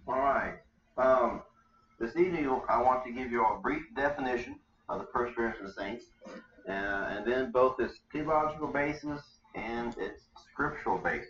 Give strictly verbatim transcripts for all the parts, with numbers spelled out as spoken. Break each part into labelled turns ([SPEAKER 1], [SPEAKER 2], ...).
[SPEAKER 1] All right. Um, this evening, I want to give you all a brief definition of the perseverance of the saints, uh, and then both its theological basis and its scriptural basis.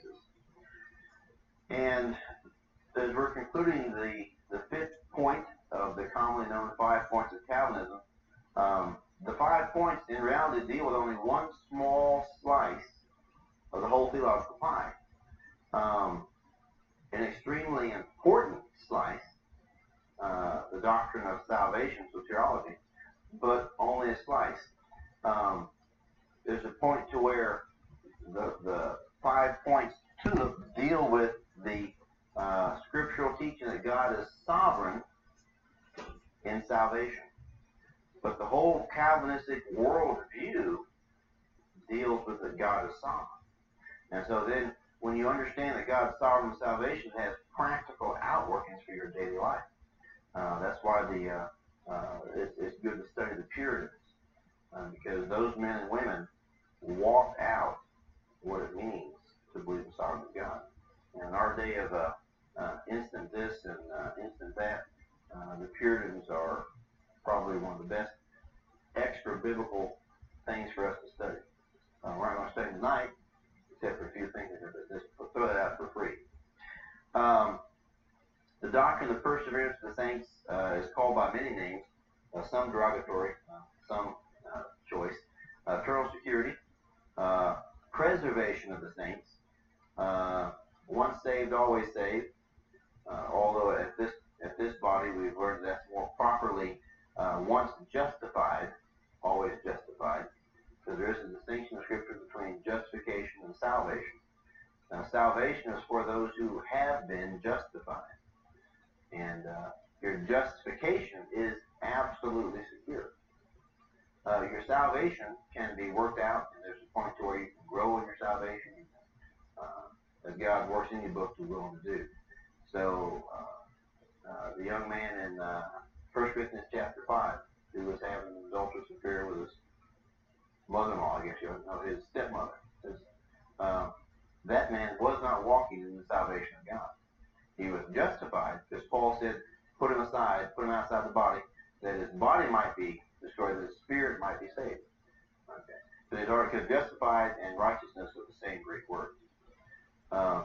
[SPEAKER 1] And as we're concluding the, the fifth point of the commonly known five points of Calvinism, um, the five points in reality deal with only one small slice of the whole theological pie. Um, an extremely important slice, uh, the doctrine of salvation, soteriology, but only a slice. Um, there's a point to where the, the five points to deal with the uh, scriptural teaching that God is sovereign in salvation. But the whole Calvinistic worldview deals with that God is sovereign. And so then when you understand that God's sovereign in salvation has practical outworkings for your daily life. Uh, that's why the uh, uh, it's, it's good to study the Puritans, uh, because those men and women walked out what it means to believe in the sovereignty of God. And in our day of uh, uh, instant this and uh, instant that, uh, the Puritans are probably one of the best extra biblical things for us to study. Uh, we're not going to study tonight, except for a few things, but just throw that out for free. Um, the doctrine of the perseverance of the saints uh, is called by many names, uh, some derogatory, uh, some uh, choice. Uh, eternal security, uh, preservation of the saints, uh, once saved, always saved. Uh, although at this at this body we've learned that's more properly uh, once justified, always justified. Because there is a distinction in Scripture between justification and salvation. Now, salvation is for those who have been justified. And uh, your justification is absolutely secure. Uh, your salvation can be worked out, and there's a point to where you can grow in your salvation, uh, as God works in you both to will and to do. So, uh, uh, the young man in uh, First Corinthians chapter five, who was having an adulterous affair with his mother-in-law, I guess you know, his stepmother, his, uh, that man was not walking in the salvation of God. He was justified, because Paul said, put him aside, put him outside the body, that his body might be destroyed, that his spirit might be saved. Okay. So he's already, because justified and righteousness are the same Greek word. Um,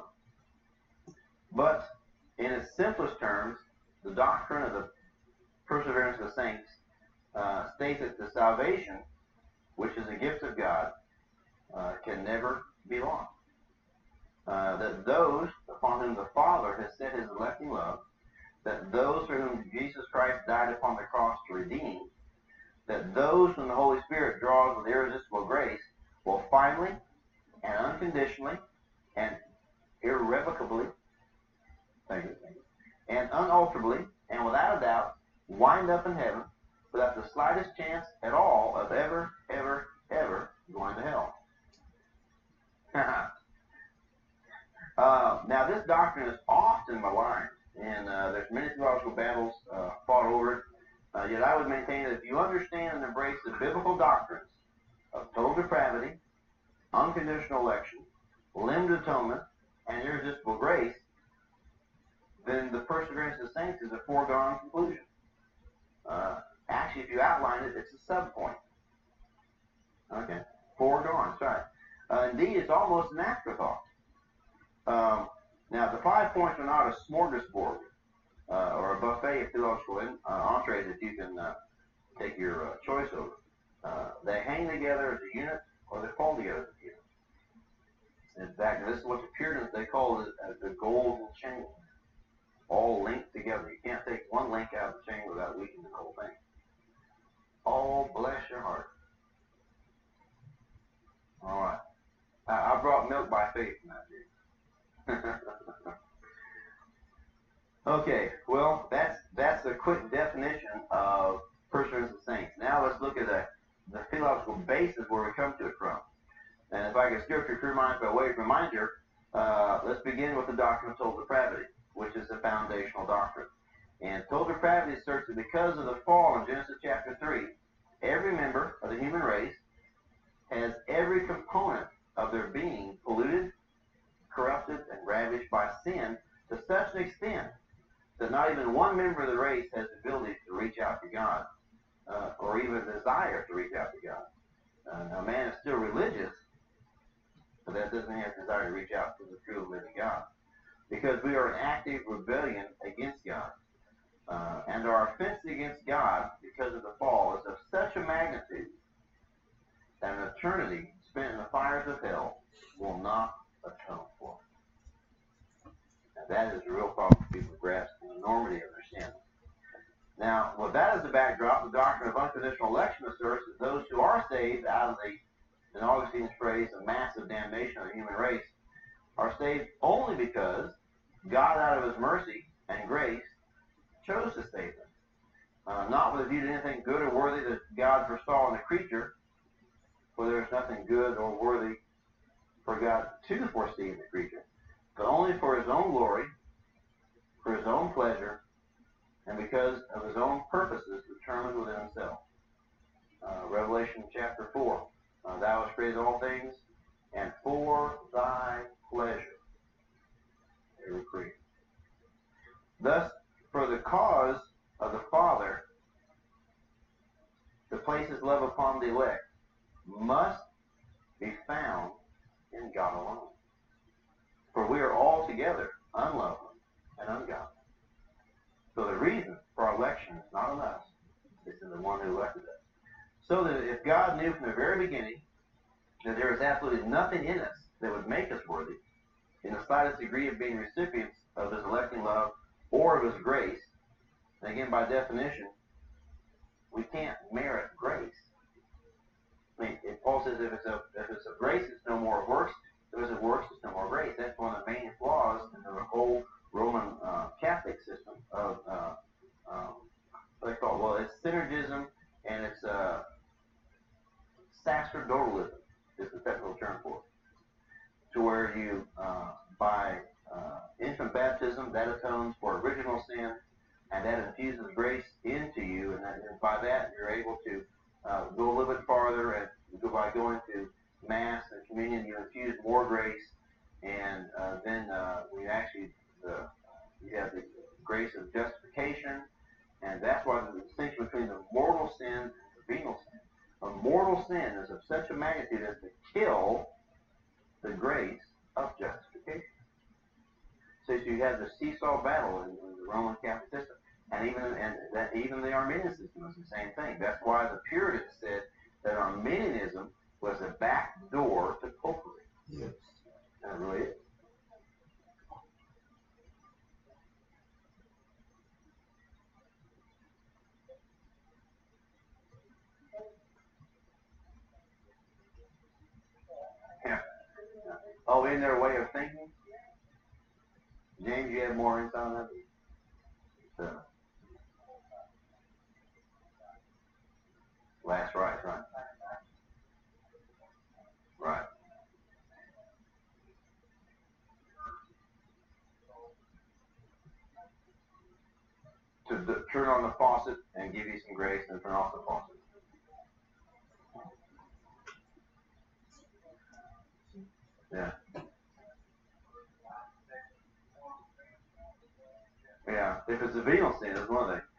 [SPEAKER 1] but in its simplest terms, the doctrine of the perseverance of the saints uh, states that the salvation, which is a gift of God, uh, can never be lost. Uh, that those upon whom the Father has set his electing love, that those for whom Jesus Christ died upon the cross to redeem, that those whom the Holy Spirit draws with irresistible grace will finally and unconditionally and irrevocably, thank you, thank you, and unalterably and without a doubt wind up in heaven without the slightest chance at all of ever, ever, ever going to hell. Uh, now, this doctrine is often maligned, and uh, there's many theological battles uh, fought over it. Uh, yet I would maintain that if you understand and embrace the biblical doctrines of total depravity, unconditional election, limited atonement, and irresistible grace, then the perseverance of the saints is a foregone conclusion. Uh, actually, if you outline it, it's a subpoint. Okay, foregone, that's right. Uh, indeed, it's almost an afterthought. Um, now, the five points are not a smorgasbord uh, or a buffet of theological in, uh, entrees that you can uh, take your uh, choice over. Uh, they hang together as a unit, or they fall together as a unit. In fact, this is what the Puritans, they call it as the golden chain, all linked together. You can't take one link out of the chain without weakening the whole thing. Oh, bless your heart. All right. I, I brought milk by faith tonight, dude. Okay, well, that's that's a quick definition of perseverance of the saints. Now let's look at the, the theological basis where we come to it from. And if I can steer through your minds by way of reminder, uh, let's begin with the doctrine of total depravity, which is a foundational doctrine. And total depravity asserts that because of the fall in Genesis chapter three, every member of the human race has every component of their being polluted, corrupted, and ravaged by sin to such an extent that not even one member of the race has the ability to reach out to God, uh, or even a desire to reach out to God. Uh, now, man is still religious, but that doesn't have a desire to reach out to the true and living God, because we are in active rebellion against God. Uh, and our offense against God because of the fall is of such a magnitude that an eternity spent in the fires of hell will not atone for. Now that is a real problem for people to grasp the enormity of their sin. Now, with that as the backdrop, the doctrine of unconditional election asserts that those who are saved out of the, in Augustine's phrase, the massive damnation of the human race, are saved only because God, out of his mercy and grace, chose to save them. Uh, not with a view to anything good or worthy that God foresaw in the creature, for there is nothing good or worthy for God to foresee in the creature, but only for his own glory, for his own pleasure, and because of his own purposes determined within himself. Uh, Revelation chapter four, uh, thou hast created all things, and for thy pleasure they were created. Thus, for the cause of the Father to place his love upon the elect must be found in God alone. For we are altogether unlovely and ungodly. So the reason for our election is not in us, it's in the one who elected us. So that if God knew from the very beginning that there is absolutely nothing in us that would make us worthy, in the slightest degree of being recipients of his electing love or of his grace, and again, by definition, we can't merit grace. I mean, if Paul says if it's a if it's a grace, it's no more works. If it's a works, it's no more grace. That's one of the main flaws in the whole Roman uh, Catholic system of uh, um, what they call, well, it's synergism and it's uh, sacerdotalism is the technical term for it. To where you, uh, by uh, infant baptism, that atones for original sin, and that infuses grace into you, and, that, and by that you're able to uh, go a little bit farther, and go by going to Mass and Communion, you infuse more grace, and uh, then uh, we actually, uh, you have the grace of justification, and that's why the distinction between the mortal sin and the venial sin. A mortal sin is of such a magnitude as to kill the grace of justification. So you have the seesaw battle in, in the Roman Catholic system. And even and that even the Arminian system is the same thing. That's why the Puritans said that Arminianism was a back door to popery. Yes. And it really is. Yeah. Oh, in their way of thinking? James, you have more insight on that? So, last right, right. Right. To d- turn on the faucet and give you some grace, and turn off the faucet. Yeah. Yeah. If it's a venial sin, it's one thing.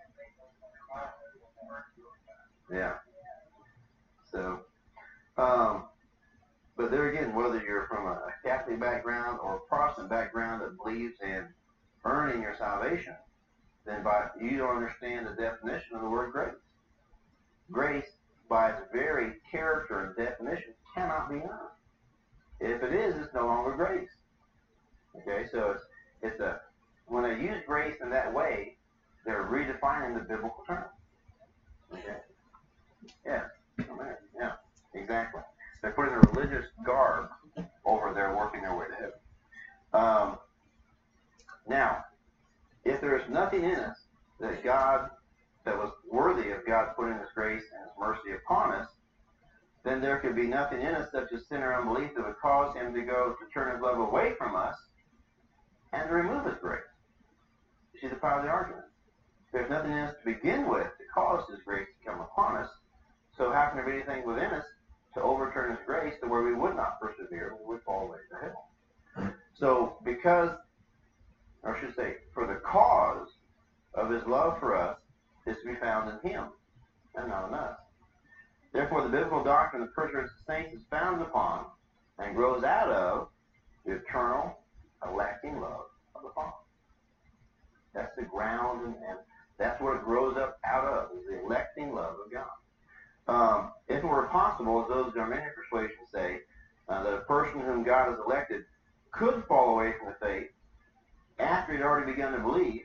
[SPEAKER 1] Yeah. So, um, but there again, whether you're from a Catholic background or a Protestant background that believes in earning your salvation, then by you don't understand the definition of the word grace. Grace, by its very character and definition, cannot be earned. If it is, it's no longer grace. Okay, so it's it's a when they use grace in that way, they're redefining the biblical term. Okay. Yeah. Yeah. Exactly. They're putting a religious garb over there, working their way to heaven. Um, now, if there is nothing in us that God, that was worthy of God putting His grace and His mercy upon us, then there could be nothing in us such as sin or unbelief that would cause Him to go to turn His love away from us and to remove His grace. You see the power of the argument. There's nothing in us to begin with to cause His grace to come upon us. So how can there be anything within us to overturn His grace to where we would not persevere, we would fall away to hell? So because or I should say, for the cause of his love for us is to be found in him and not in us. Therefore, the biblical doctrine of the perseverance of saints is founded upon and grows out of the eternal, electing love of the Father. That's the ground, and, and that's what it grows up out of, is the electing love of God. Um, if it were possible, as those Arminian persuasions say, uh, that a person whom God has elected could fall away from the faith after he'd already begun to believe,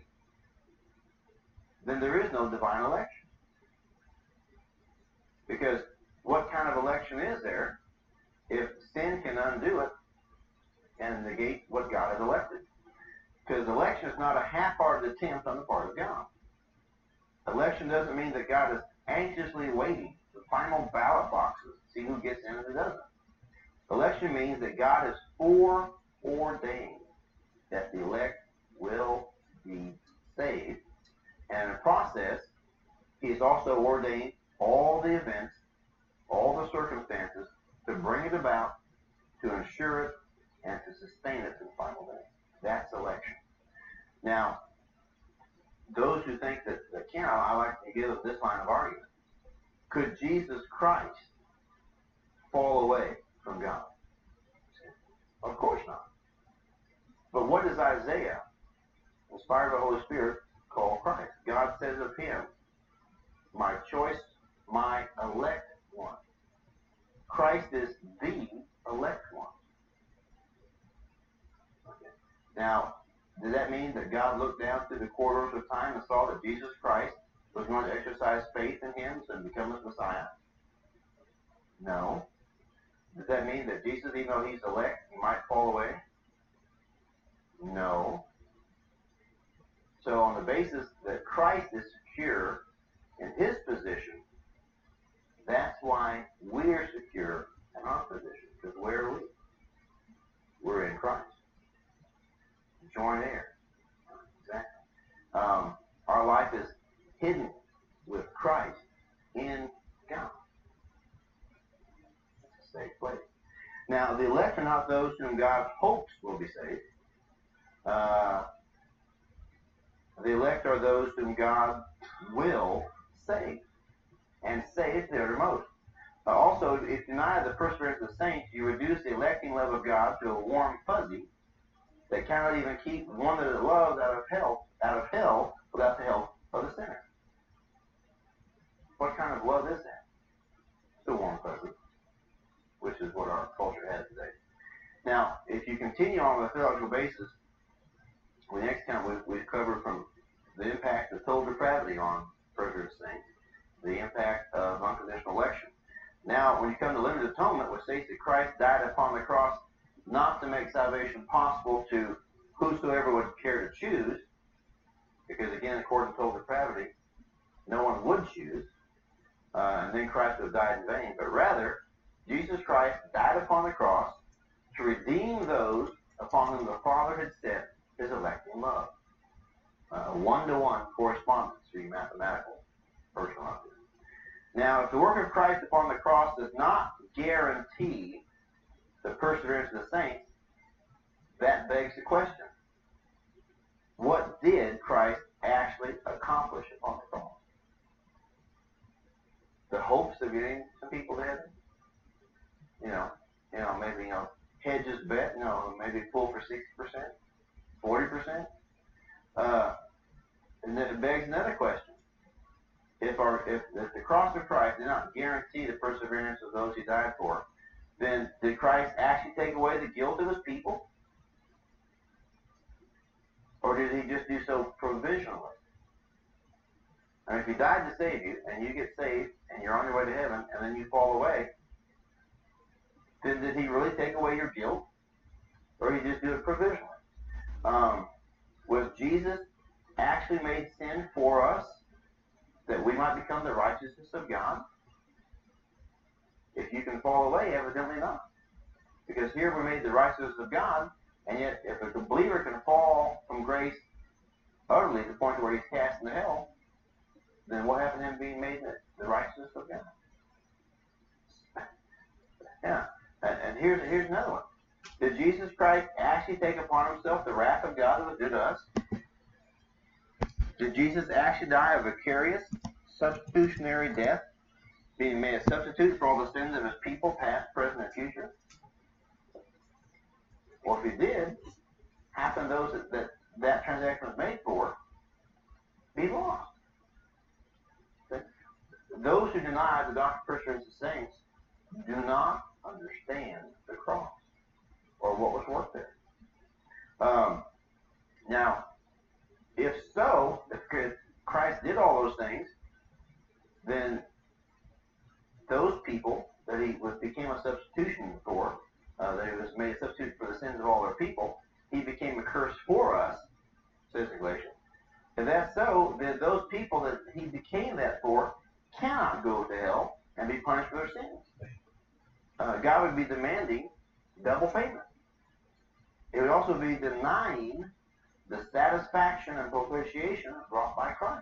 [SPEAKER 1] then there is no divine election. Because what kind of election is there if sin can undo it and negate what God has elected? Because election is not a half-hearted attempt on the part of God. Election doesn't mean that God is anxiously waiting the final ballot boxes to see who gets in and who doesn't. Election means that God has foreordained that the elect will be saved. And in the process, he has also ordained all the events, all the circumstances to bring it about, to ensure it, and to sustain it to the final day. That's election. Now, those who think that they can't, I like to give this line of argument. Could Jesus Christ fall away from God? Of course not. But what does Isaiah, inspired by the Holy Spirit, call Christ? God says of him, my choice, my elect one. Christ is the elect one. Okay. Now, does that mean that God looked down through the corridors of time and saw that Jesus Christ was going to exercise faith in him and become his Messiah? No. Does that mean that Jesus, even though he's elect, he might fall away? No. So on the basis that Christ is secure in his position, that's why we're secure in our position. Because where are we? We're in Christ. Joint heirs. Exactly. Um, our life is hidden with Christ in God. It's a safe place. Now, the elect are not those whom God hopes will be saved. Uh, the elect are those whom God will save, and save to the uttermost. Uh, also, if you deny the perseverance of the saints, you reduce the electing love of God to a warm fuzzy that cannot even keep one that it loves out of hell, out of hell without the help of the sinner. What kind of love is that? It's a warm fuzzy, which is what our culture has today. Now, if you continue on a theological basis, the next time we've, we've covered from the impact of total depravity on perseverance saints, the impact of unconditional election. Now, when you come to limited atonement, which states that Christ died upon the cross not to make salvation possible to whosoever would care to choose, because again, according to total depravity, no one would choose, uh, and then Christ would have died in vain, but rather, Jesus Christ died upon the cross to redeem those upon whom the Father had set his electing love. Uh, one-to-one correspondence through mathematical personal objects. Now, if the work of Christ upon the cross does not guarantee the perseverance of the saints, that begs the question. What did Christ actually accomplish upon the cross? The hopes of getting some people to heaven? You know, you know, maybe, you know, hedges bet, you know, maybe pull for sixty percent, forty percent. Uh, and then it begs another question. If, our, if, if the cross of Christ did not guarantee the perseverance of those he died for, then did Christ actually take away the guilt of his people? Or did he just do so provisionally? And if he died to save you, and you get saved, and you're on your way to heaven, and then you fall away, then did he really take away your guilt? Or did he just do it provisionally? Um, was Jesus actually made sin for us, that we might become the righteousness of God? If you can fall away, evidently not. Because here we're made the righteousness of God, and yet if a believer can fall from grace utterly to the point where he's cast into hell, then what happened to him being made the, the righteousness of God? Yeah. And, and here's, here's another one. Did Jesus Christ actually take upon himself the wrath of God that was due to us? Did Jesus actually die a vicarious, substitutionary death, being made a substitute for all the sins of his people, past, present, and future? Well, if he did, how can those that that, that transaction was made for be lost? Those who deny the doctrine of perseverance of saints do not understand the cross or what was worked there. Um, now, if so, if Christ did all those things, then those people that he was, became a substitution for, uh, that he was made a substitute for the sins of all their people, he became a curse for us, says Galatians. If that's so, then those people that he became that for cannot go to hell and be punished for their sins. Uh, God would be demanding double payment. It would also be denying the satisfaction and propitiation brought by Christ.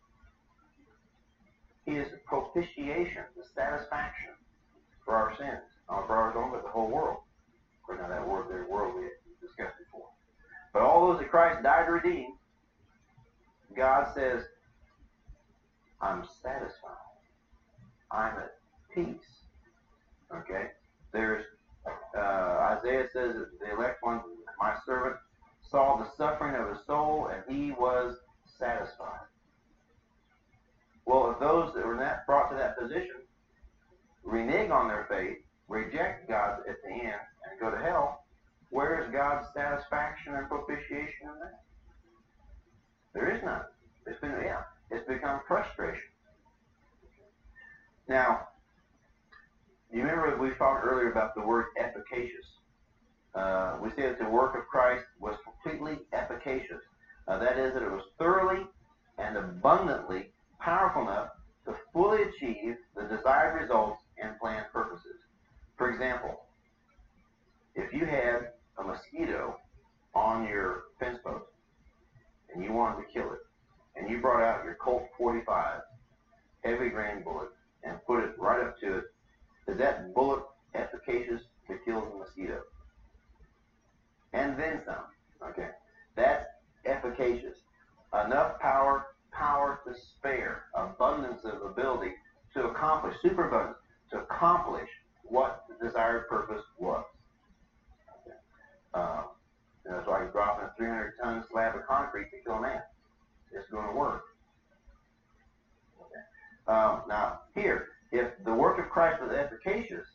[SPEAKER 1] He is propitiation, the satisfaction for our sins, not for ours only, but the whole world. Of course, now that word there, world, we discussed before. But all those that Christ died to redeem, God says, I'm satisfied. I'm at peace. Okay? There's, uh, Isaiah says that the elect one, my servant, saw the suffering of his soul, and he was satisfied. Well, if those that were not brought to that position renege on their faith, reject God at the end, and go to hell, where is God's satisfaction and propitiation in that? There is none. It's been, yeah, it's become frustration. Now, you remember we talked earlier about the word efficacious. Uh, we said that the work of Christ was completely efficacious. Uh, that is, that it was thoroughly and abundantly powerful enough to fully achieve the desired results and planned purposes. For example, if you had a mosquito on your fence post and you wanted to kill it, and you brought out your Colt forty-five heavy grain bullet and put it right up to it, is that bullet efficacious to kill the mosquito? And then some. Okay. That's efficacious. Enough power, power to spare, abundance of ability to accomplish, superabundance, to accomplish what the desired purpose was. Okay. Um, you know, it's like dropping a three hundred ton slab of concrete to kill a man. It's going to work. Okay. Um, now, here, if the work of Christ was efficacious,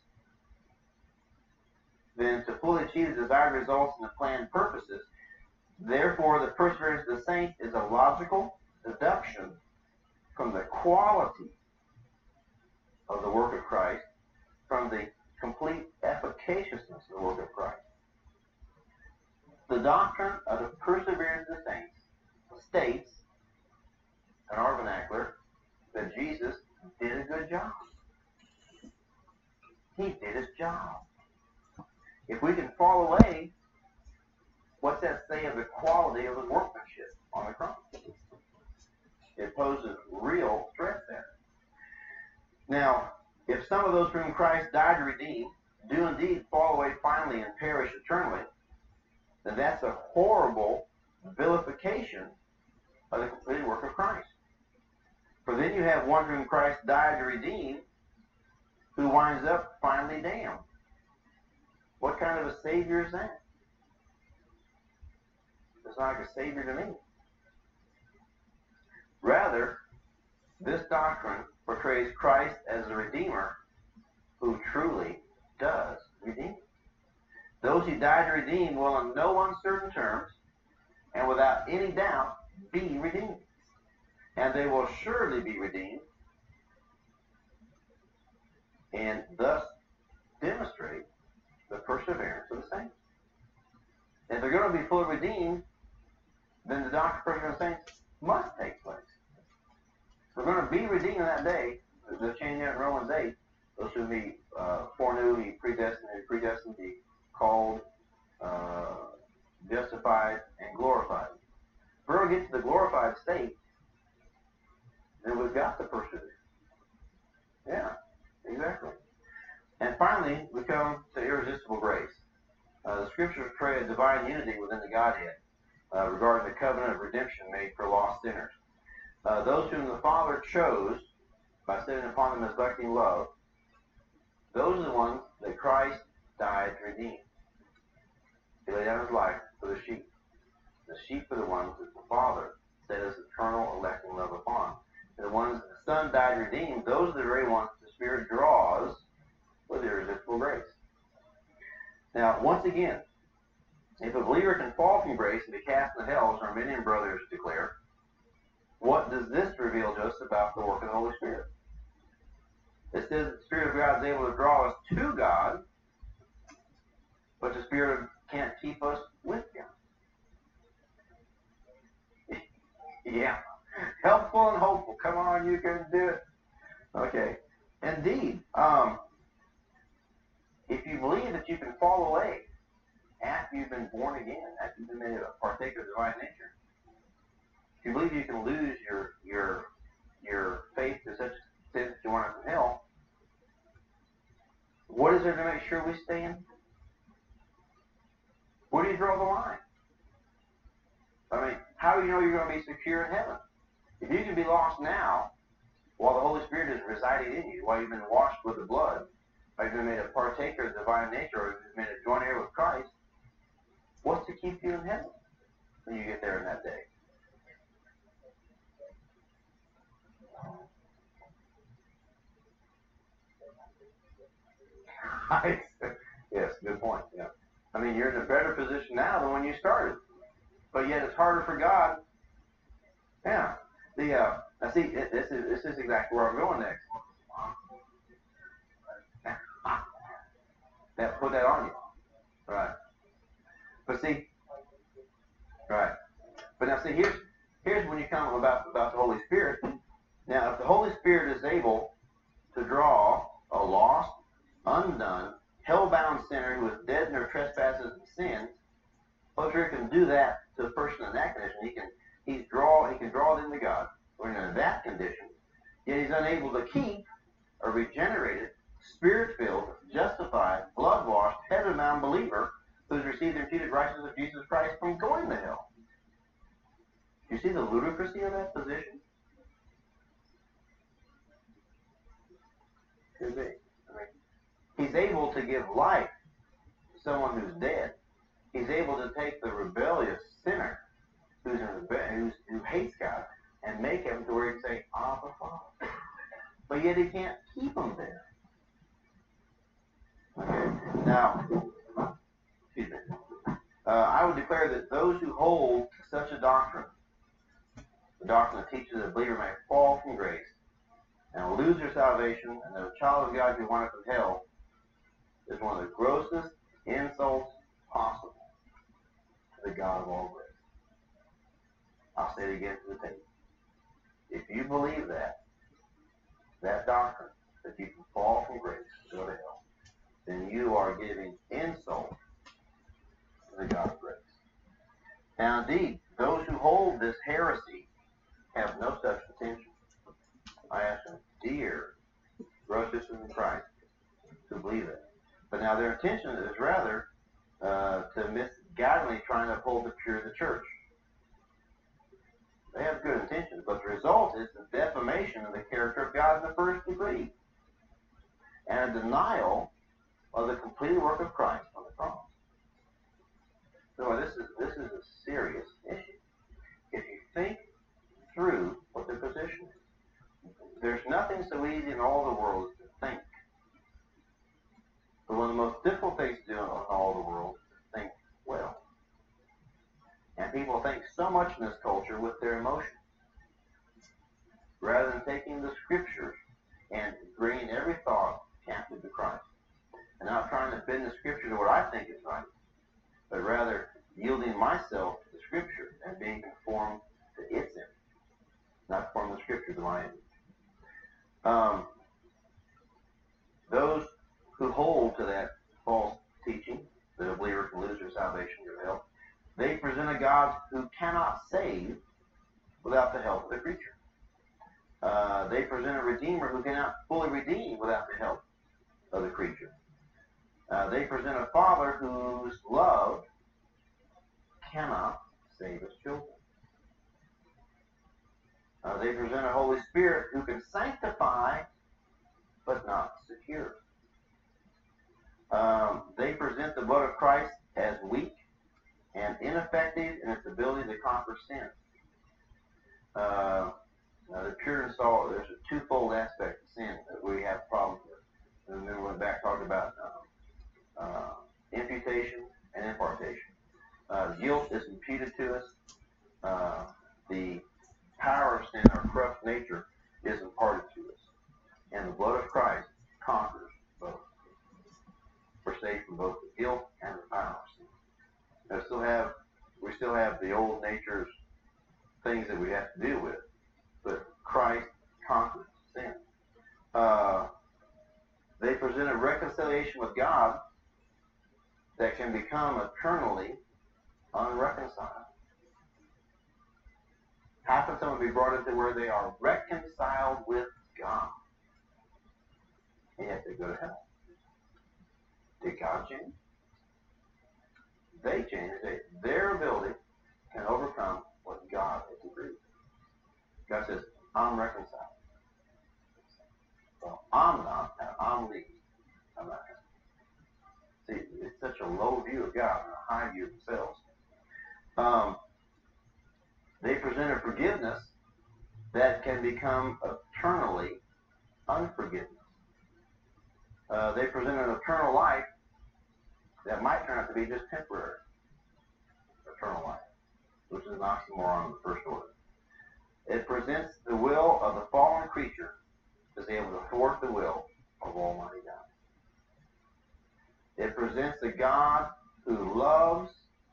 [SPEAKER 1] then to fully achieve the desired results and the planned purposes, therefore the perseverance of the saints is a logical deduction from the quality of the work of Christ, from the complete efficaciousness of the work of Christ. The doctrine of the perseverance of the saints states, in our vernacular, that Jesus did a good job. He did his job. If we can fall away, what's that say of the quality of his workmanship on the cross? It poses real threat there. Now, if some of those whom Christ died to redeem do indeed fall away finally and perish eternally, then that's a horrible vilification of the completed work of Christ. For then you have one whom Christ died to redeem who winds up finally damned. What kind of a Savior is that? It's not like a Savior to me. Rather, this doctrine portrays Christ as a Redeemer who truly does redeem. Those who died to redeem will in no uncertain terms and without any doubt be redeemed. And they will surely be redeemed and thus demonstrate the perseverance of the saints. If they're going to be fully redeemed, then the doctrine of perseverance of the saints must take place. We're going to be redeemed in that day. The chain there in Romans eight, those whom he uh, foreknew, he predestined, he predestined, he called, uh, justified, and glorified. If we're going to get to the glorified state, then we've got to persevere. Yeah, exactly. And finally, we come to irresistible grace. Uh, the scriptures portray a divine unity within the Godhead uh, regarding the covenant of redemption made for lost sinners. Uh, those whom the Father chose by sending upon them his electing love, those are the ones that Christ died to redeem. He laid down his life for the sheep. The sheep are the ones that the Father set his eternal electing love upon. And the ones that the Son died to redeem, those are the very ones the Spirit draws with irresistible grace. Now, once again, if a believer can fall from grace and be cast into hell, as Arminian brothers declare, what does this reveal to us about the work of the Holy Spirit? It says that the Spirit of God is able to draw us to God, but the Spirit can't keep us with Him. Yeah. Helpful and hopeful. Come on, you can do it. Okay. Indeed, um, if you believe that you can fall away after you've been born again, after you've been made a partaker of the divine nature, if you believe you can lose your your your faith to such extent that you want to hell, what is there to make sure we stay in? Where do you draw the line? I mean, how do you know you're going to be secure in heaven? If you can be lost now, while the Holy Spirit is residing in you, while you've been washed with the blood, while you've been made a partaker of the divine nature, or you've been made a joint heir with Christ, what's to keep you in heaven when you get there in that day? Yes, good point. Yeah, I mean, you're in a better position now than when you started, but yet it's harder for God. Yeah. The uh, now see, it, this is this is exactly where I'm going next. That put that on you, right? But see, right. But now see, here's here's when you come about about the Holy Spirit. Now, if the Holy Spirit is able to draw a lost, undone, hell-bound sinner who is dead in their trespasses and sins, Holy Spirit can do that to a person in that condition. He can he's draw he can draw them to God. When in that condition, yet he's unable to keep a regenerated, spirit-filled, justified, blood-washed, heaven-bound believer who has received the imputed righteousness of Jesus Christ from going to hell. Do you see the ludicrousy of that position? Could be. I mean, he's able to give life to someone who's dead. He's able to take the rebellious sinner who's, in rebe- who's who hates God and make him to where he can say, Abba, Father. But yet he can't keep him there. Okay. Now, excuse me. Uh, I would declare that those who hold such a doctrine, the doctrine that teaches that a believer may fall from grace and lose their salvation, and that a child of God can wind up in hell, is one of the grossest insults possible to the God of all grace. I'll say it again to the tape. If you believe that, that doctrine, that you can fall from grace and go to hell, then you are giving insult to the God of grace. Now, indeed, those who hold this heresy have no such intention. I ask them, dear brothers in Christ, to believe it. But now their intention is rather uh, to misguidedly trying to uphold the pure of the church. They have good intentions, but the result is the defamation of the character of God in the first degree, and a denial of the completed work of Christ on the cross. So this is this is a serious issue. If you think through what the position is, there's nothing so easy in all the world as to think. But one of the most difficult things to do in all the world is to think well. And people think so much in this culture with their emotions, rather than taking the scriptures and bringing every thought captive to Christ. And not trying to bend the scripture to what I think is right, but rather yielding myself to the scripture and being conformed to its image, not conform the scripture to my image. Um, those who hold to that false teaching that a believer can lose their salvation or hell, they present a God who cannot save without the help of the creature. Uh, they present a Redeemer who cannot fully redeem without the help of the creature. Uh, they present a Father whose love cannot save his children. Uh, they present a Holy Spirit who can sanctify but not secure. Um, they present the blood of Christ as weak and ineffective in its ability to conquer sin. Uh, now the Puritans saw there's a twofold aspect of sin that we have problems with. And then we went back and talked about uh, uh, imputation and impartation. Uh, guilt is imputed to us. Uh, the power of sin, our corrupt nature, is imparted to us. And the blood of Christ conquers both. We're saved from both the guilt and the power of sin. Now, still have, we still have the old nature's things that we have to deal with, but Christ conquers sin. Uh, they present a reconciliation with God that can become eternally unreconciled. How can someone be brought into where they are reconciled with God? And yet they go to hell. Did God change? They changed. They, their ability can overcome what God has agreed. God says, I'm reconciled. Well, I'm not, and I'm leaving. I'm not. See, it's such a low view of God and a high view of themselves. Um, they present a forgiveness that can become eternally unforgiveness. Uh, they present an eternal life that might turn out to be just temporary. Eternal life, which is an oxymoron in the first order. It presents the will of the fallen creature as able to thwart the will of Almighty God. It presents a God who loves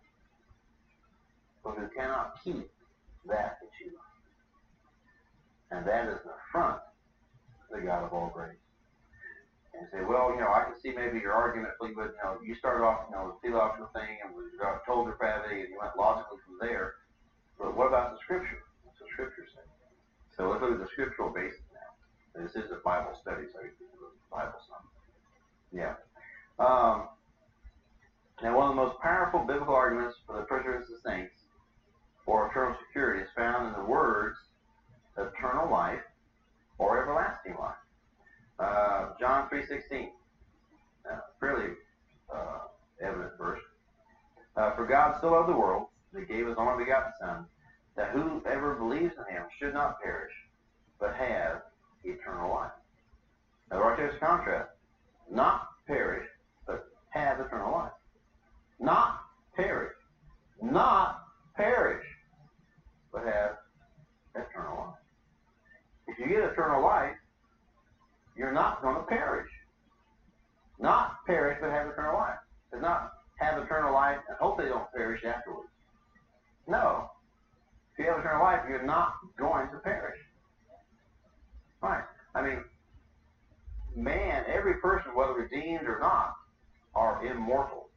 [SPEAKER 1] but who cannot keep that which he loves. And that is an affront to the God of all grace. And you say, well, you know, I can see maybe your argument, but you know, you started off, you know, with the theological thing and we got total depravity and you went logically from there. But what about the Scripture? What's the Scripture say? So let's look at the scriptural basis now. This is a Bible study, so you can look at the Bible some. Yeah. Um, now, one of the most powerful biblical arguments for the perseverance of the saints or eternal security is found in the words eternal life or everlasting life. Uh, John three sixteen, uh, fairly uh, evident verse. Uh, For God so loved the world that he gave his only begotten Son, that whoever believes in him should not perish, but have eternal life. Now, right there's a contrast. Not perish, but have eternal life. Not perish. Not perish, but have eternal life. If you get eternal life, you're not going to perish. Not perish, but have eternal life. It's not have eternal life and hope they don't perish afterwards. No. If you have eternal life, you're not going to perish. Right. I mean, man, every person, whether redeemed or not, are immortal.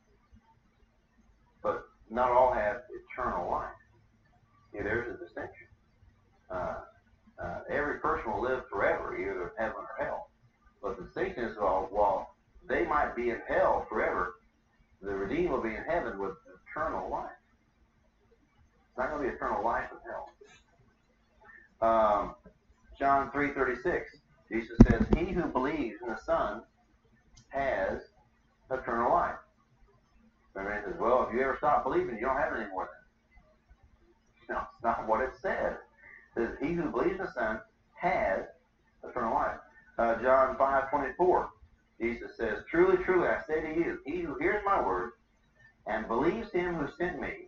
[SPEAKER 1] But not all have eternal life. Yeah, there's a distinction. Uh, uh, every person will live forever, either in heaven or hell. But the distinction is, while, while they might be in hell forever, the redeemed will be in heaven with eternal life. It's not going to be eternal life in hell. Um, John three thirty-six, Jesus says, he who believes in the Son has eternal life. Remember, he says, well, if you ever stop believing, you don't have it anymore then. No, it's not what it says. It says, he who believes in the Son has eternal life. Uh, John five twenty-four, Jesus says, truly, truly, I say to you, he who hears my word and believes him who sent me.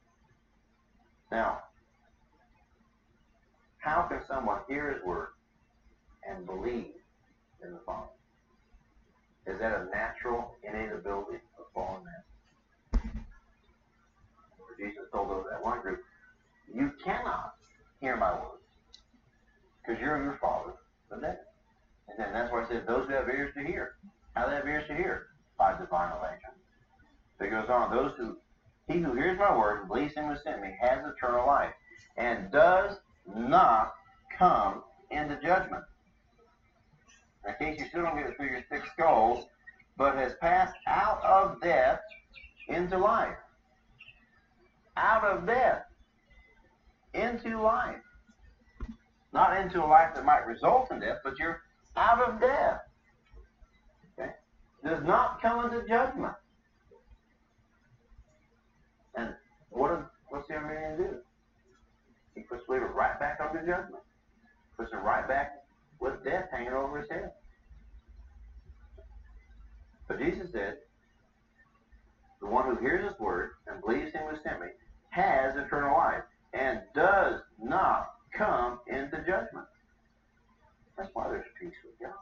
[SPEAKER 1] Now, how can someone hear his word and believe in the Father? Is that a natural, innate ability of fallen man? Jesus told those that one group, you cannot hear my words because you're of your father, the devil. And then that's why it says, those who have ears to hear. How do they have ears to hear? By divine election. So it goes on, those who, he who hears my word and believes him who sent me has eternal life and does not come into judgment. In case you still don't get it through your thick skulls, but has passed out of death into life. Out of death into life. Not into a life that might result in death, but you're out of death. Okay? Does not come into judgment. And what does, what's the Arminian do? He puts the believer right back under judgment. Puts him right back with death hanging over his head. But Jesus said, the one who hears his word and believes him who sent me has eternal life and does not come into judgment. That's why there's peace with God.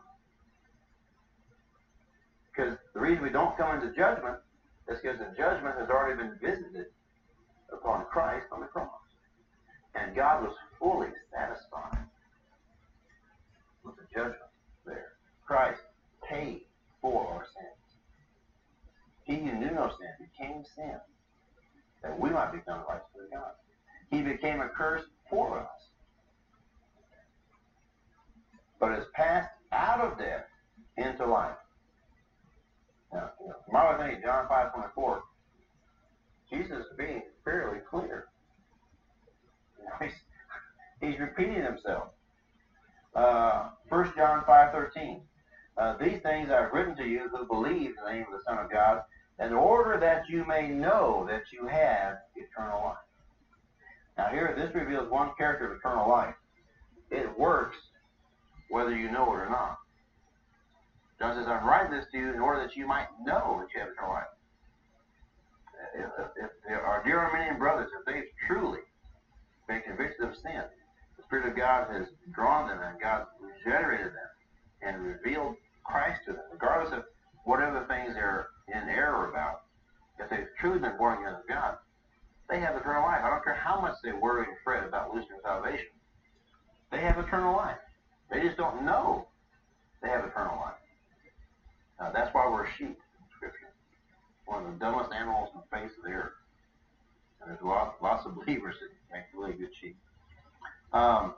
[SPEAKER 1] Because the reason we don't come into judgment is because the judgment has already been visited upon Christ on the cross. And God was fully satisfied with the judgment there. Christ paid for our sins. He who knew no sin became sin, that we might become the righteousness of God. He became a curse for us, but has passed out of death into life. Now, you know, from our thing, John five twenty-four, Jesus is being fairly clear. You know, he's, he's repeating himself. Uh, First John five thirteen. Uh, These things I have written to you who believe in the name of the Son of God, in order that you may know that you have eternal life. Now here, this reveals one character of eternal life. It works whether you know it or not. John says, I'm writing this to you in order that you might know that you have eternal life. If, if, if our dear Arminian brothers, if they've truly been convicted of sin, the Spirit of God has drawn them and God regenerated them and revealed Christ to them, regardless of whatever things they're in error about. If they've truly been born again of God, they have eternal life. I don't care how much they worry and fret about losing their salvation. They have eternal life. They just don't know they have eternal life. Uh, that's why we're sheep in Scripture. One of the dumbest animals on the face of the earth. And there's lots, lots of believers that make really good sheep. Um,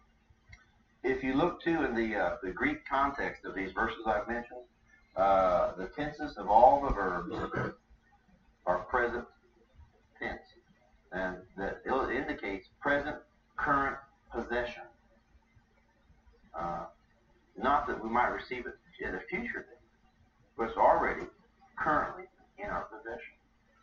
[SPEAKER 1] if you look too in the uh, the Greek context of these verses I've mentioned, uh, the tenses of all the verbs are present tense, and that indicates present, current possession. Uh, not that we might receive it in a future day, but it's already currently in our possession.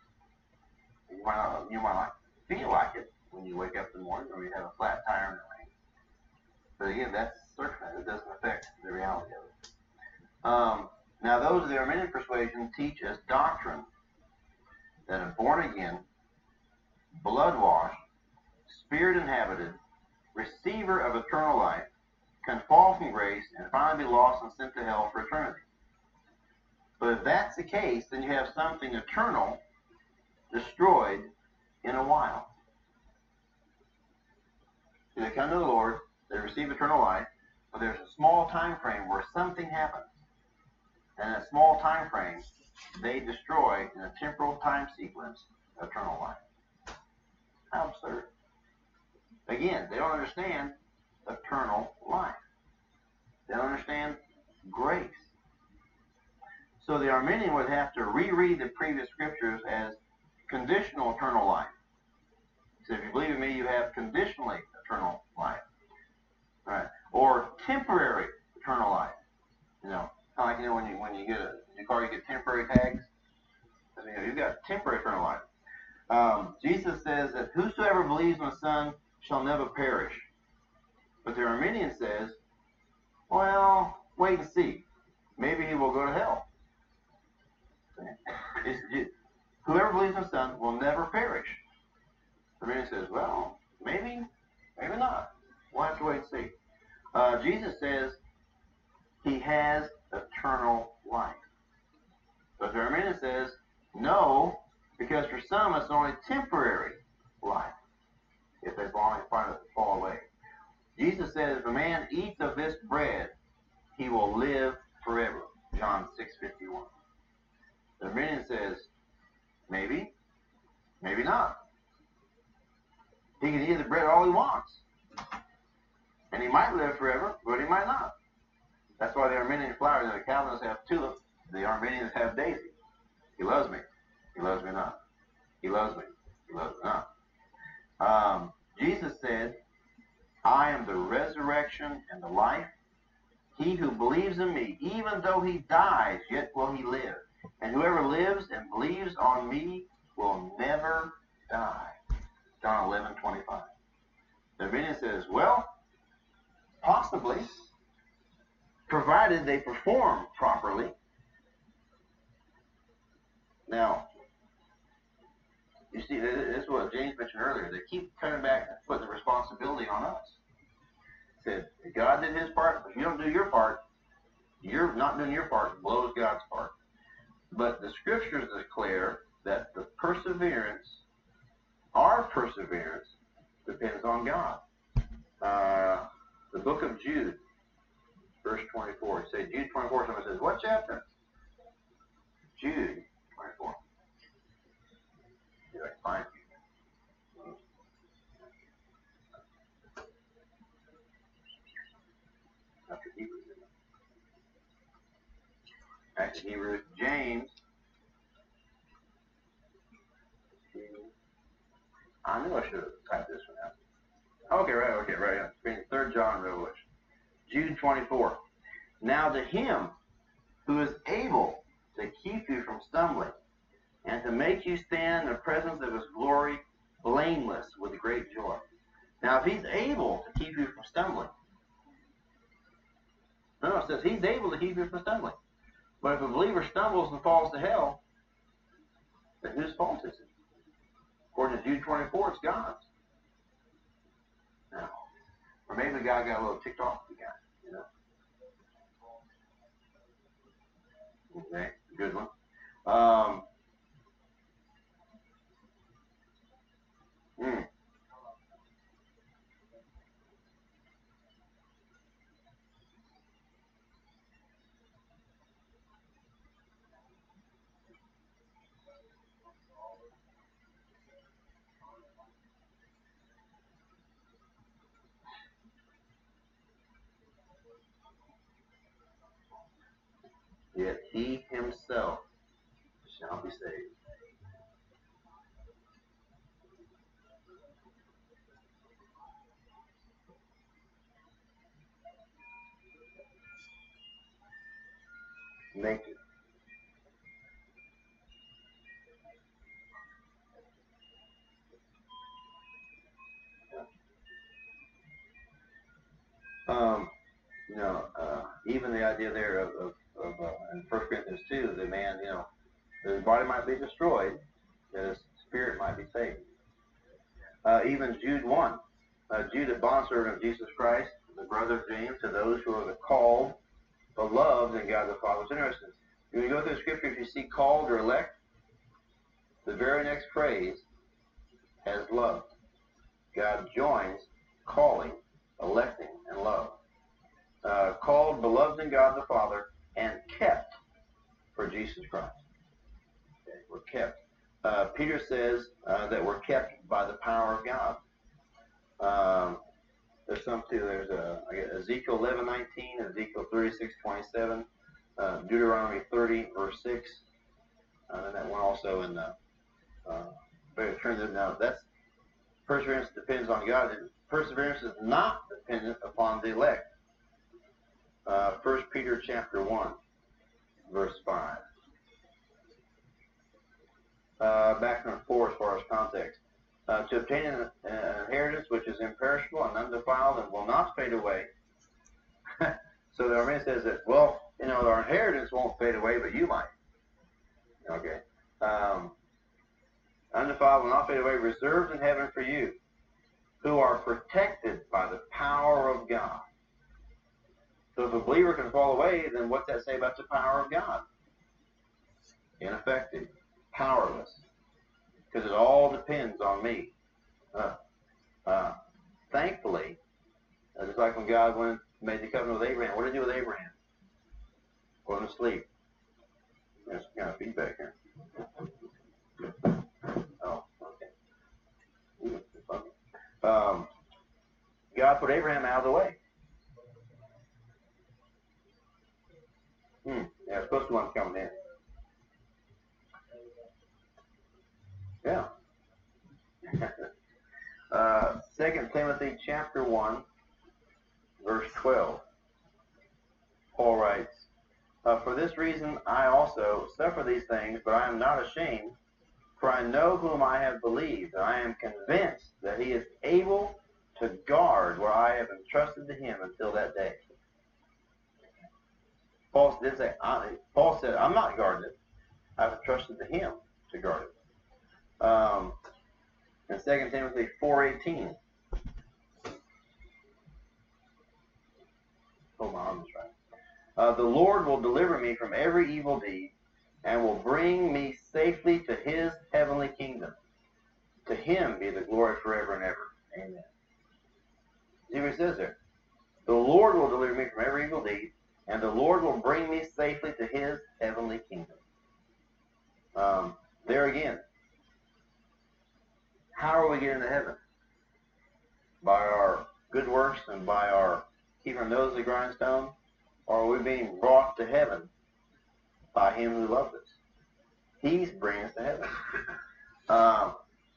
[SPEAKER 1] You might not, you might not feel like it when you wake up in the morning or you have a flat tire in the rain. But again, that's circumstance. It doesn't affect the reality of it. Um, now, those of the Arminian persuasion teach as doctrine that a born-again, blood-washed, spirit-inhabited, receiver of eternal life can fall from grace and finally be lost and sent to hell for eternity. But if that's the case, then you have something eternal destroyed in a while. So they come to the Lord, they receive eternal life, but there's a small time frame where something happens. And in a small time frame, they destroy in a temporal time sequence eternal life. How absurd. Again, they don't understand eternal life. They don't understand grace. So the Arminian would have to reread the previous scriptures as conditional eternal life. So if you believe in me, you have conditionally eternal life. All right. Or temporary eternal life. You know, kind of like, you know, when you when you get a new car, you get temporary tags. You know, you've got temporary eternal life. Um, Jesus says that whosoever believes in the Son shall never perish. But the Arminian says, well, wait and see. Maybe he will go to hell. It's, whoever believes in the Son will never perish. The Arminian says, well, maybe, maybe not. We'll have to wait and see. Uh, Jesus says he has eternal life. But the Arminian says, no, because for some it's only temporary life if they fall, fall away. Jesus says, if a man eats of this bread, he will live forever. John six fifty-one. The Arminian says, maybe, maybe not. He can eat the bread all he wants. And he might live forever, but he might not. That's why the Arminian flowers and the Calvinists have tulips The Arminians have Daisy. He loves me. He loves me not. He loves me. He loves me not. Um, Jesus said, I am the resurrection and the life. He who believes in me, even though he dies, yet will he live. And whoever lives and believes on me will never die. John eleven twenty-five. The Arminian says, well, possibly, provided they perform properly. Now, you see, this is what James mentioned earlier. They keep coming back and putting the responsibility on us. Said, God did his part. If you don't do your part, you're not doing your part, blows God's part. But the scriptures declare that the perseverance, our perseverance, depends on God. Uh, the book of Jude, verse twenty-four. Say Jude twenty-four. Someone says, what chapter? Jude twenty-four. See if I can find you. After Hebrews. After Hebrews, James. I knew I should have typed this one out. Okay, right, okay, right. I'm reading Third John Revelation. Jude twenty-four. Now to him who is able to keep you from stumbling and to make you stand in the presence of his glory blameless with great joy. Now if he's able to keep you from stumbling, no, no, it says he's able to keep you from stumbling. But if a believer stumbles and falls to hell, then whose fault is it? According to Jude twenty-four, it's God's. Now, or maybe the guy got a little ticked off with the guy, you know. Okay, good one. Um, hmm. Yet he himself shall be saved. Naked. Um, you know, uh, even the idea there of, of, of uh, in First Corinthians two, the man, you know, his body might be destroyed, that his spirit might be saved. Uh, even Jude one, uh, Jude, a bondservant of Jesus Christ, the brother of James, to those who are the called, beloved, and God the Father's interested. When you go through the scripture, if you see called or elect, the very next phrase has love. God joins calling, electing, and love. Uh, called, beloved in God the Father, and kept for Jesus Christ. Okay, we're kept. Uh, Peter says uh, that we're kept by the power of God. Um, there's some too. There's uh, Ezekiel eleven nineteen, Ezekiel thirty-six twenty-seven, uh, Deuteronomy thirty verse six, uh, and that one also in the. Uh, but it turns out now that's perseverance depends on God. Perseverance is not dependent upon the elect. Uh, First Peter chapter one, verse five. Uh, background four as far as context. Uh, to obtain an, an inheritance which is imperishable and undefiled and will not fade away. So the Arminian says that, well, you know, our inheritance won't fade away, but you might. Okay. Um, undefiled will not fade away, reserved in heaven for you, who are protected by the power of God. So if a believer can fall away, then what's that say about the power of God? Ineffective, powerless, because it all depends on me. Uh, uh, thankfully, uh, just like when God went made the covenant with Abraham, what did he do with Abraham? Put him to sleep. There's some kind of feedback here. Oh, okay. Ooh, um, God put Abraham out of the way. Hmm. Yeah, it's supposed to be one coming in. Yeah. uh, Second Timothy chapter one, verse twelve. Paul writes, uh, For this reason I also suffer these things, but I am not ashamed, for I know whom I have believed, and I am convinced that he is able to guard what I have entrusted to him until that day. Paul did say, I, Paul said, I'm not guarding it. I've entrusted to him to guard it. Um, in Second Timothy four eighteen. Hold my arms right. Uh, the Lord will deliver me from every evil deed and will bring me safely to his heavenly kingdom. To him be the glory forever and ever. Amen. See what it says there? The Lord will deliver me from every evil deed, and the Lord will bring me safely to his heavenly kingdom. Um, there again, how are we getting to heaven? By our good works and by our keeping our nose to the grindstone? Or are we being brought to heaven by him who loved us? He's bringing us to heaven. Um,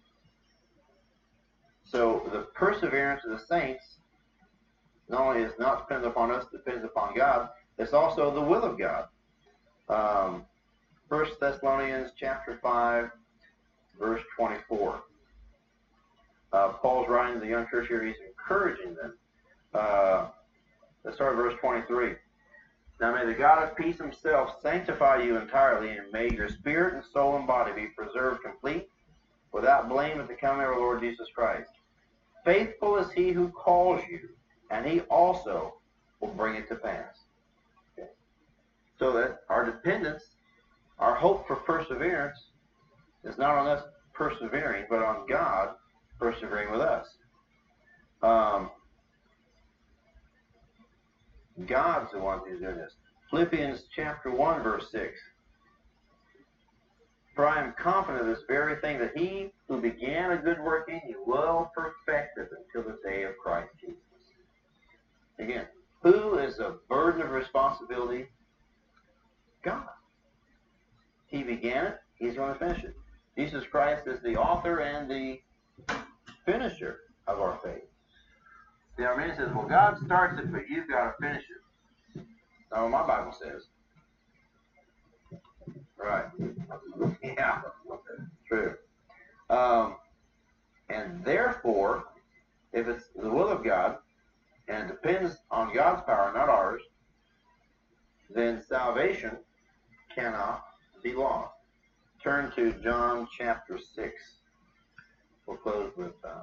[SPEAKER 1] so the perseverance of the saints not only is not dependent upon us, depends upon God, it's also the will of God. Um, First Thessalonians chapter five, verse twenty-four. Uh, Paul's writing to the young church here. He's encouraging them. Uh, let's start at verse twenty-three. Now may the God of peace himself sanctify you entirely, and may your spirit and soul and body be preserved complete, without blame at the coming of our Lord Jesus Christ. Faithful is he who calls you, and he also will bring it to pass. Okay. So that our dependence, our hope for perseverance, is not on us persevering, but on God persevering with us. Um, God's the one who's doing this. Philippians chapter one, verse six. For I am confident of this very thing, that he who began a good work in you will perfect it until the day of Christ Jesus. Again, who is a burden of responsibility? God. He began it, he's going to finish it. Jesus Christ is the author and the finisher of our faith. The Arminian says, well, God starts it, but you've got to finish it. That's what my Bible says. Right. Yeah. True. Um, and therefore, if it's the will of God, and it depends on God's power, not ours, then salvation cannot be lost. Turn to John chapter six. We'll close with, uh,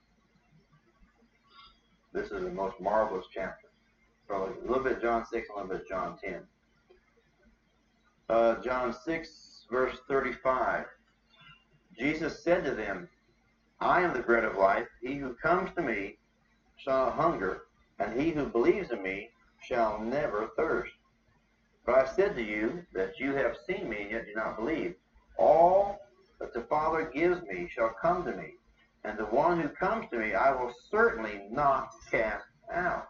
[SPEAKER 1] this is the most marvelous chapter. So a little bit of John six, a little bit of John ten. Uh, John six, verse thirty-five. Jesus said to them, I am the bread of life. He who comes to me shall not hunger, and he who believes in me shall never thirst. But I said to you that you have seen me, and yet do not believe. All that the Father gives me shall come to me, and the one who comes to me I will certainly not cast out.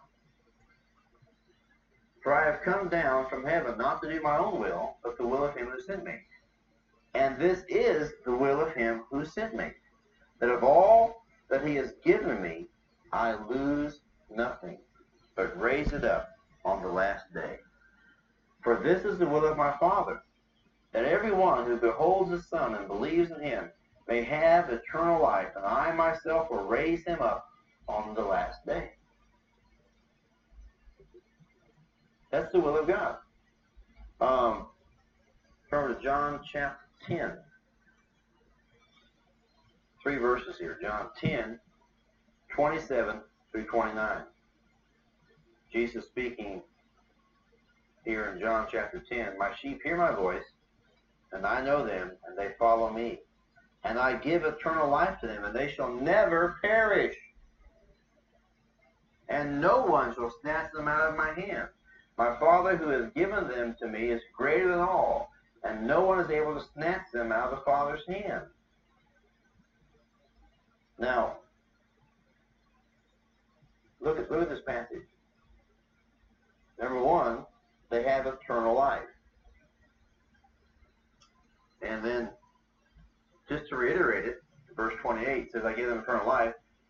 [SPEAKER 1] For I have come down from heaven not to do my own will, but the will of him who sent me. And this is the will of him who sent me, that of all that he has given me, I lose nothing, but raise it up on the last day. For this is the will of my Father, that everyone who beholds the Son and believes in him may have eternal life, and I myself will raise him up on the last day. That's the will of God. Um, turn to John chapter ten. Three verses here. John ten, twenty-seven through twenty-nine. Jesus speaking here in John chapter ten. My sheep hear my voice, and I know them, and they follow me. And I give eternal life to them, and they shall never perish. And no one shall snatch them out of my hand. My Father who has given them to me is greater than all, and no one is able to snatch them out of the Father's hand. Now, look at, look at this passage. Number one, they have eternal life.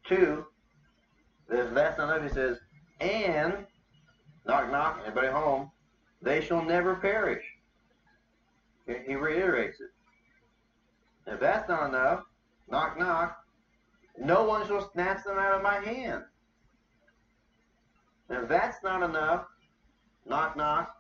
[SPEAKER 1] two, if that's not enough, he says, and, knock, knock, anybody home, they shall never perish. He reiterates it. If that's not enough, knock, knock, no one shall snatch them out of my hand. And if that's not enough, knock, knock,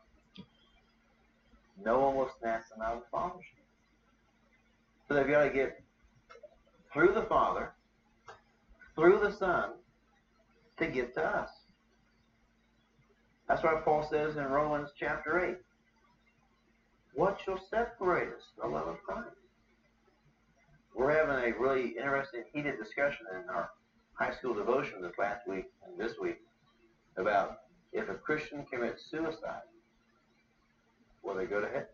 [SPEAKER 1] no one will snatch them out of the Father's hand. So they've got to get through the Father, through the Son, to get to us. That's why Paul says in Romans chapter eight, what shall separate us from the love of Christ? We're having a really interesting, heated discussion in our high school devotion this last week and this week about if a Christian commits suicide, will they go to heaven?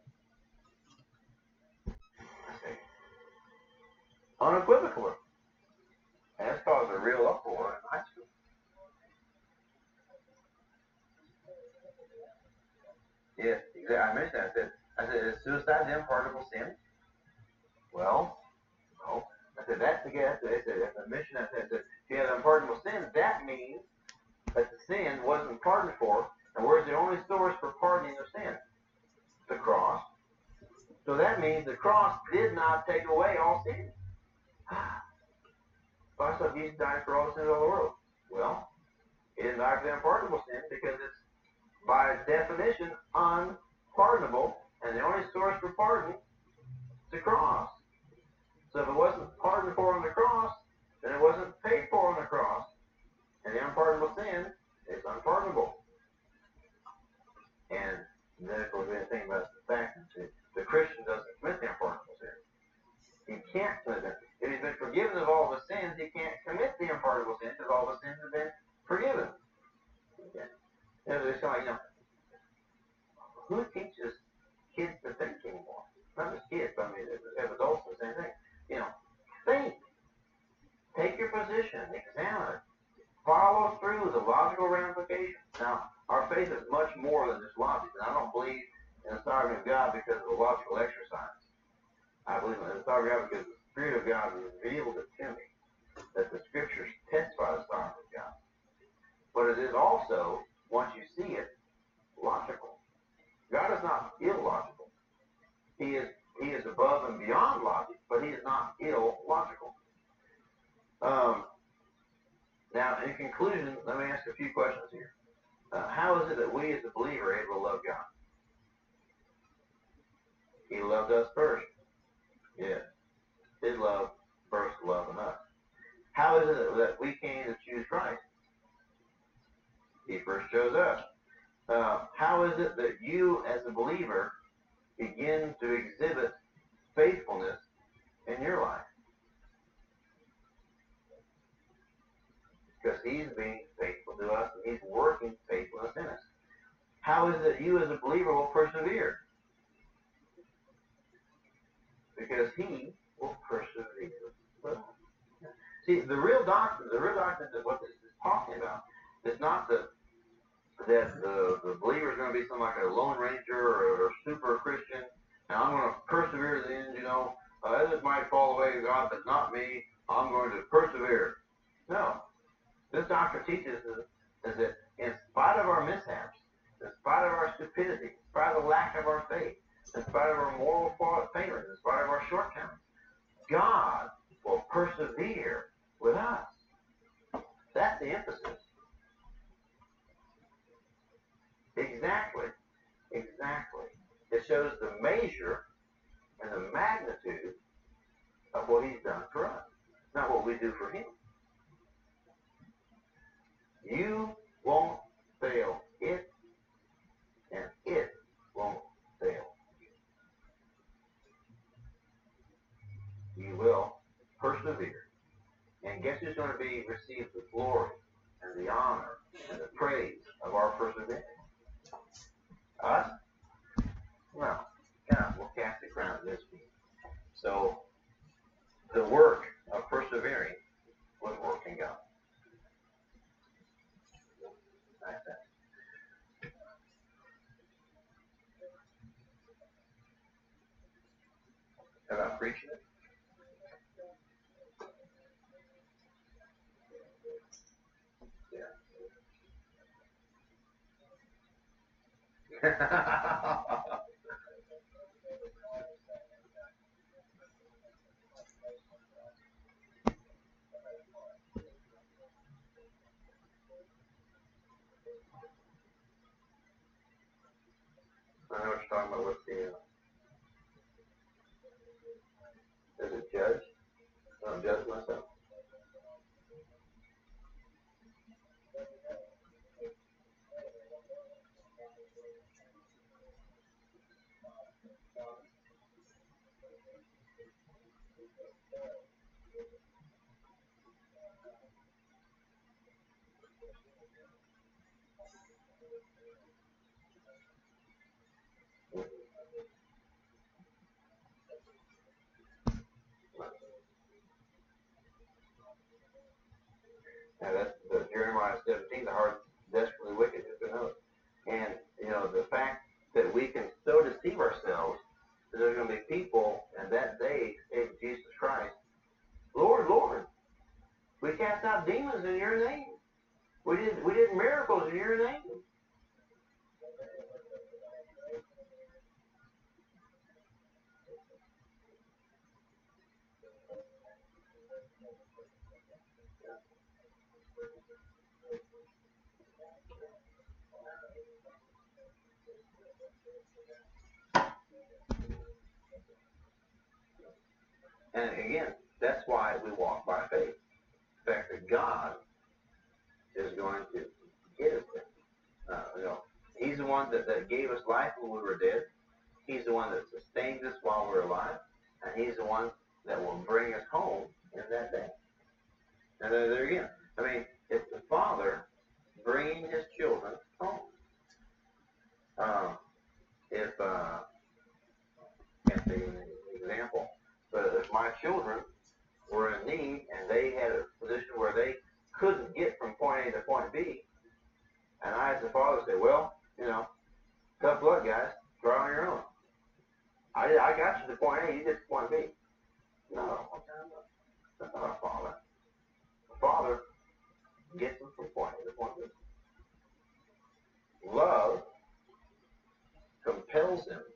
[SPEAKER 1] Unequivocally. And that's caused a real uproar in high school. Yes, exactly. I mentioned that. I said, I said, is suicide the unpardonable sin? Well, no. I said, that's the guess. I said, if the mission, I said, if you have unpardonable sin, that means that the sin wasn't pardoned for. And where's the only source for pardoning of sin? The cross. So that means the cross did not take away all sin. Well, I thought Jesus died for all the sins of the world. Well, he didn't die for the unpardonable sin because it's, by definition, unpardonable, and the only source for pardon is the cross. So if it wasn't pardoned for on the cross, then it wasn't paid for on the cross. And the unpardonable sin is unpardonable. And then, of course, we have to think about the fact that the Christian doesn't commit the unpardonable sin. He can't commit them. If he's been forgiven of all the sins, he can't commit the unpardonable sin because all the sins have been forgiven. Okay. And it's kind of like, you know, who teaches kids to think anymore? Not just kids, but I mean, as adults, the same thing. You know, think. Take your position. Examine it. Follow through the logical ramifications. Now, our faith is much more than just logic. And I don't believe in the sovereignty of God because of a logical exercise. I believe in the sovereignty of God because the Spirit of God has revealed it to me that the Scriptures testify the sovereignty of God. But it is also, once you see it, logical. God is not illogical. He is He is above and beyond logic, but He is not illogical. Um, now, in conclusion, let me ask a few questions here. Uh, how is it that we as a believer are able to love God? He loved us first. Yes. His love first loving us. How is it that we came to choose Christ? He first chose us. Uh, how is it that you as a believer begin to exhibit faithfulness in your life? Because He's being faithful to us and He's working faithfulness in us. How is it that you as a believer will persevere? Because He will persevere with us. See, the real doctrine, the real doctrine of what this is talking about is not that that the, the believer is going to be something like a Lone Ranger or a super Christian, and I'm going to persevere to the end, you know, uh, others might fall away to God, but not me. I'm going to persevere. No. This doctrine teaches us is that in spite of our mishaps, in spite of our stupidity, in spite of the lack of our faith, in spite of our moral failings, in spite of our shortcomings, God will persevere with us. That's the emphasis. Exactly. Exactly. It shows the measure and the magnitude of what He's done for us, not what we do for Him. You won't fail it, and it won't fail you. You will persevere. And guess who's going to be receive the glory and the honor and the praise of our perseverance? Us? No. God will cast the crown at His feet. So, the work of persevering was working God. Like that. How about preaching it? I know what you're talking about with the, uh, there's a judge. I don't judge myself. Now that's the Jeremiah seventeen, the heart desperately wicked, who can know it? And, you know, the fact that we can so deceive ourselves that there's going to be people in that day say to Jesus Christ, Lord, Lord, we cast out demons in your name. We did, we did miracles in your name. And again, that's why we walk by faith. The fact that God is going to get us there. Uh, you know, He's the one that, that gave us life when we were dead. He's the one that sustains us while we're alive. And He's the one that will bring us home in that day. And there, there again, I mean, it's the Father bringing His children home. Um, if, uh, can't think of an example, but if my children were in need and they had a position where they couldn't get from point A to point B, and I as the father say, well, you know, tough luck, guys, try on your own. I, I got you to point A, you get to point B. No, that's not our Father. The Father gets them from point A to point B. Love compels them